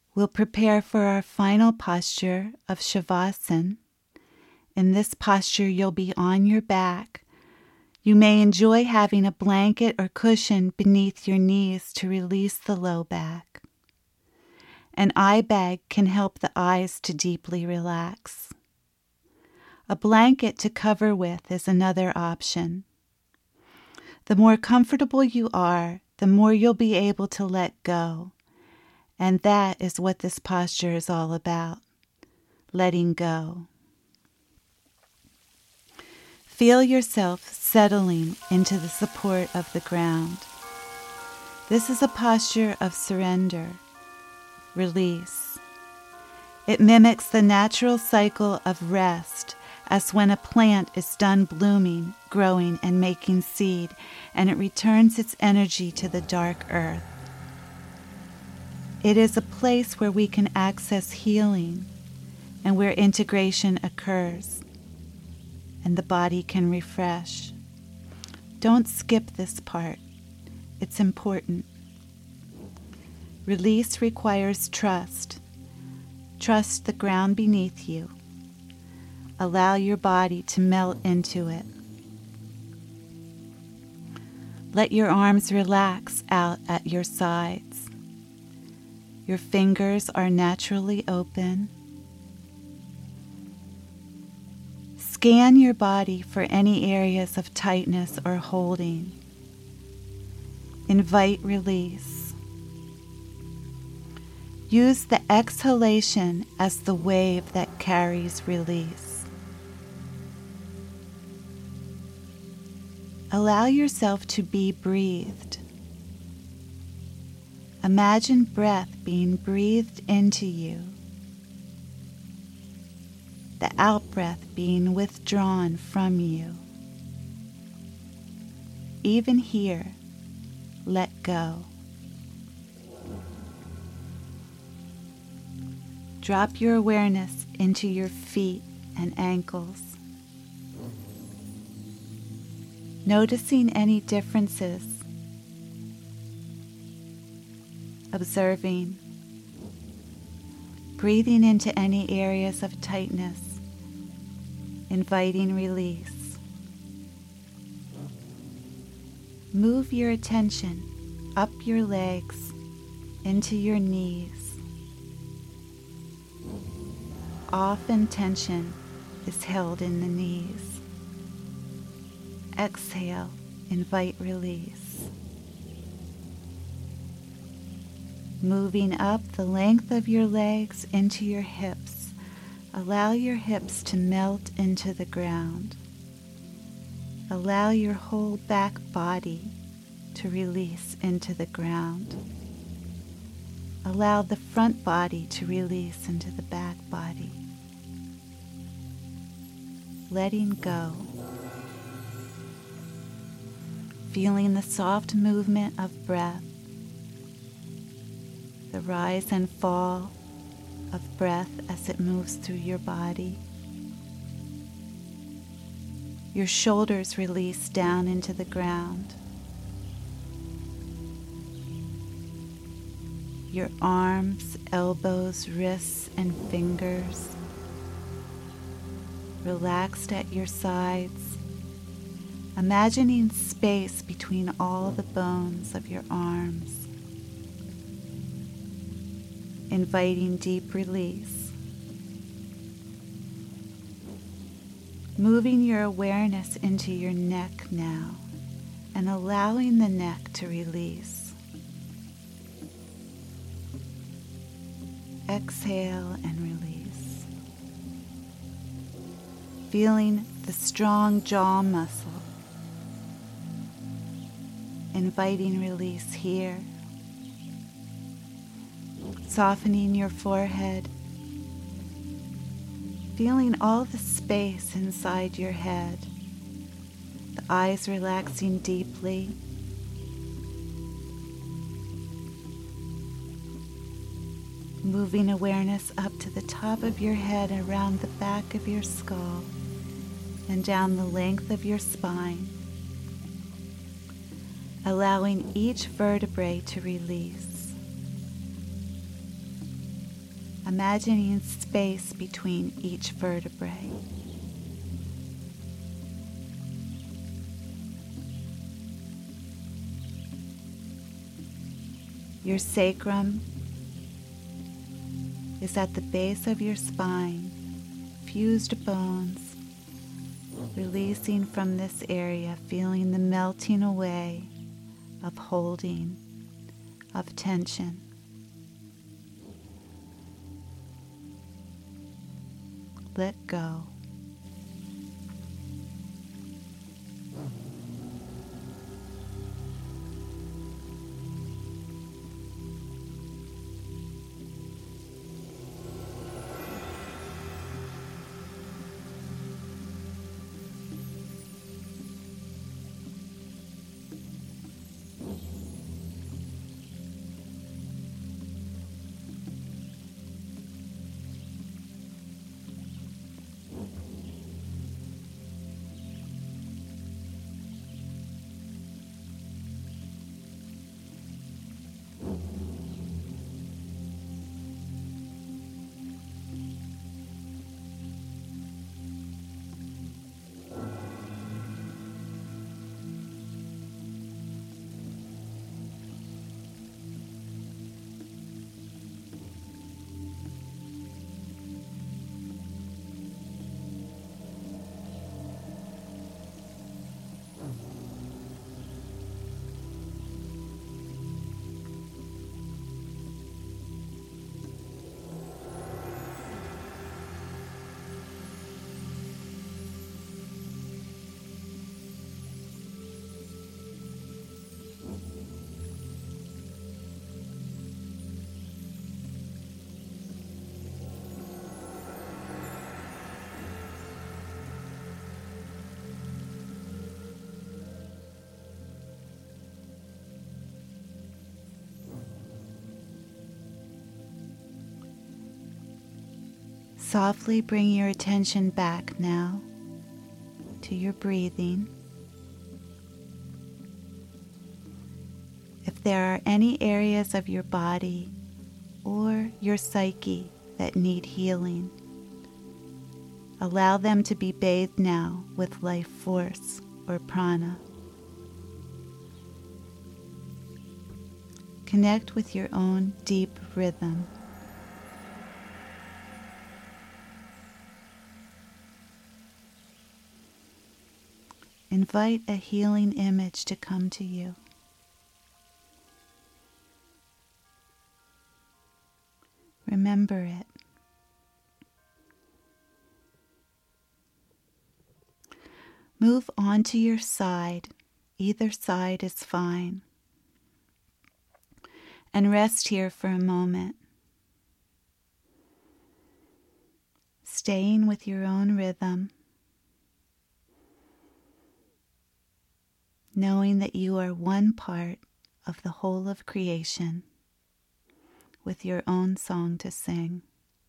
We'll prepare for our final posture of Shavasana. In this posture, you'll be on your back. You may enjoy having a blanket or cushion beneath your knees to release the low back. An eye bag can help the eyes to deeply relax. A blanket to cover with is another option. The more comfortable you are, the more you'll be able to let go. And that is what this posture is all about, letting go. Feel yourself settling into the support of the ground. This is a posture of surrender, release. It mimics the natural cycle of rest, as when a plant is done blooming, growing, and making seed, and it returns its energy to the dark earth. It is a place where we can access healing and where integration occurs and the body can refresh. Don't skip this part. It's important. Release requires trust. Trust the ground beneath you. Allow your body to melt into it. Let your arms relax out at your sides. Your fingers are naturally open. Scan your body for any areas of tightness or holding. Invite release. Use the exhalation as the wave that carries release. Allow yourself to be breathed. Imagine breath being breathed into you, the out-breath being withdrawn from you. Even here, let go. Drop your awareness into your feet and ankles, noticing any differences. Observing, breathing into any areas of tightness, inviting release. Move your attention up your legs into your knees. Often tension is held in the knees. Exhale, invite release. Moving up the length of your legs into your hips. Allow your hips to melt into the ground. Allow your whole back body to release into the ground. Allow the front body to release into the back body. Letting go. Feeling the soft movement of breath. The rise and fall of breath as it moves through your body. Your shoulders release down into the ground. Your arms, elbows, wrists, and fingers relaxed at your sides, imagining space between all the bones of your arms. Inviting deep release. Moving your awareness into your neck now and allowing the neck to release. Exhale and release. Feeling the strong jaw muscle. Inviting release here. Softening your forehead, feeling all the space inside your head, the eyes relaxing deeply, moving awareness up to the top of your head, around the back of your skull, and down the length of your spine, allowing each vertebrae to release. imagining space between each vertebrae. Your sacrum is at the base of your spine, fused bones, releasing from this area, feeling the melting away of holding, of tension. Let go. Softly bring your attention back now to your breathing. If there are any areas of your body or your psyche that need healing, allow them to be bathed now with life force or prana. Connect with your own deep rhythm. Invite a healing image to come to you. Remember it. Move onto your side. Either side is fine. And rest here for a moment. Staying with your own rhythm. Knowing that you are one part of the whole of creation with your own song to sing.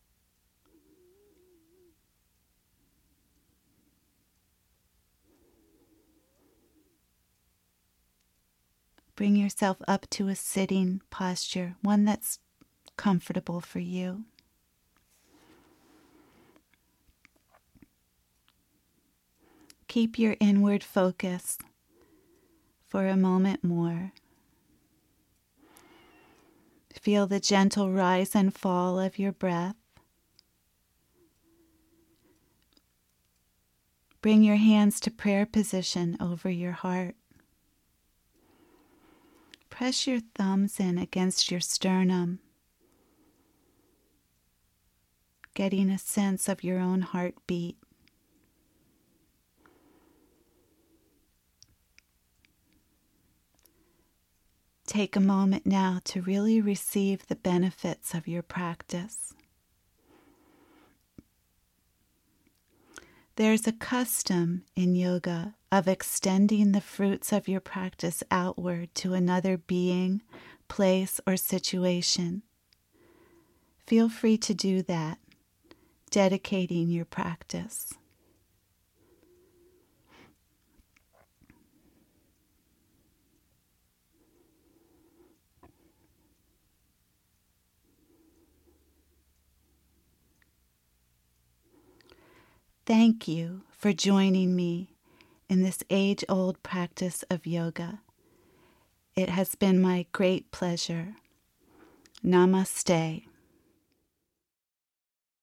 Bring yourself up to a sitting posture, one that's comfortable for you. Keep your inward focus for a moment more. Feel the gentle rise and fall of your breath. Bring your hands to prayer position over your heart. Press your thumbs in against your sternum, getting a sense of your own heartbeat. Take a moment now to really receive the benefits of your practice. There's a custom in yoga of extending the fruits of your practice outward to another being, place, or situation. Feel free to do that, dedicating your practice. thank you for joining me in this age-old practice of yoga. It has been my great pleasure. Namaste.